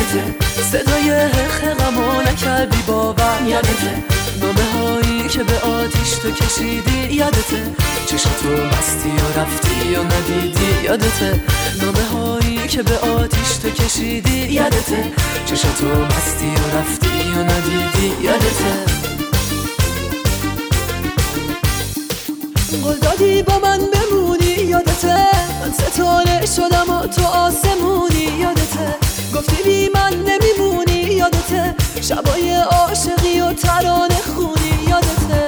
یادته صدای غمو نکردی باور، یادته نامه هایی که به آتیش تو کشیدی، یادته چشاتو بستی و رفتی و ندیدی، یادته نامه هایی که به آتیش تو کشیدی، یادته چشاتو بستی و رفتی و ندیدی، یادته قول دادی با من بمونی، یادته من ستاره شدم و تو آسمونی، یادته گفتی بی من نمیمونی، یادته شبای عاشقی و ترانه خونی، یادته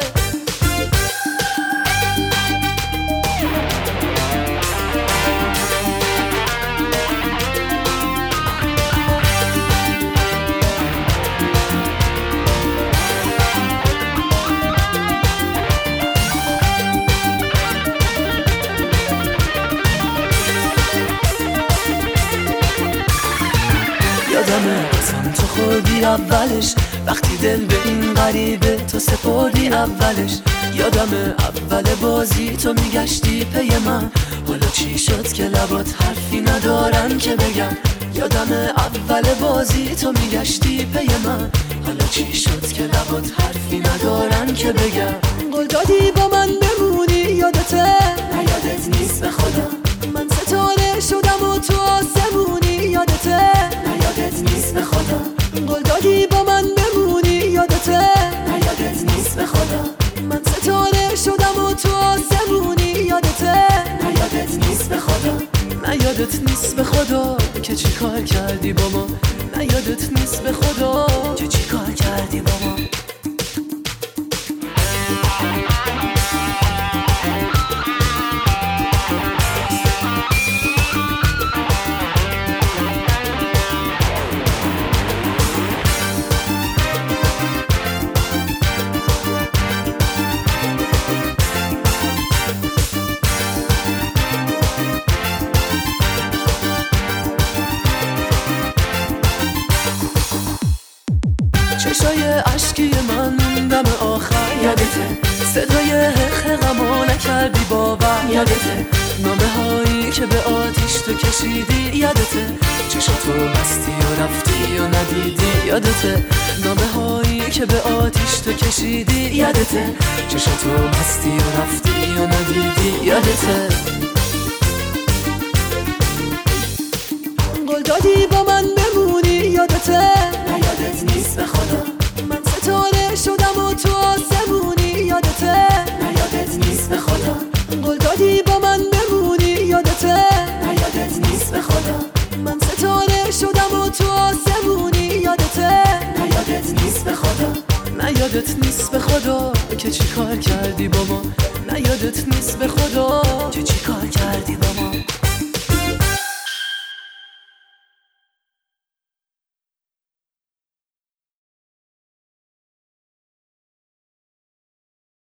یادمه قسم تو خوردی اولش، وقتی دل به این غریبه تو سپردی اولش، یادمه اول بازی تو میگشتی پی من، حالا چی شد که لبات حرفی ندارن که بگم، یادمه اول بازی تو میگشتی پی من، حالا چی شد که لبات حرفی ندارن که بگم، قول دادی با من بمونی، یادته نه یادت نیست به خدا من ستاره شدم و تو آسمونی، یادته یادت نیست به خدا قول دادی با من بمونی، یادته نه یادت نیست به خدا من ستاره شدم و تو آسمونی، یادته نه یادت نیست به خدا نه یادت نیست به خدا که چی کار کردی با ما، نه یادت نیست به خدا که چی کار کردی با ما. چشای عشقی من دم آخر، یادته صدای غمو نکردی باور، یادته نامه هایی که به آتیش تو کشیدی، یادته چشاتو بستی و رفتی و ندیدی، یادته نامه هایی که به آتیش تو کشیدی، یادته چشاتو بستی و رفتی و ندیدی، یادته قول دادی با من بمونی، یادته نه یادت نیست به خدا من ستاره شدم و تو آسمونی، یادته نه یادت نیست به خدا قول دادی با من بمونی، یادته نه یادت نیست به خدا من ستاره شدم و تو آسمونی، یادته نه یادت نیست به خدا نه یادت نیست به خدا که چی کار کردی با ما، نه یادت نیست به خدا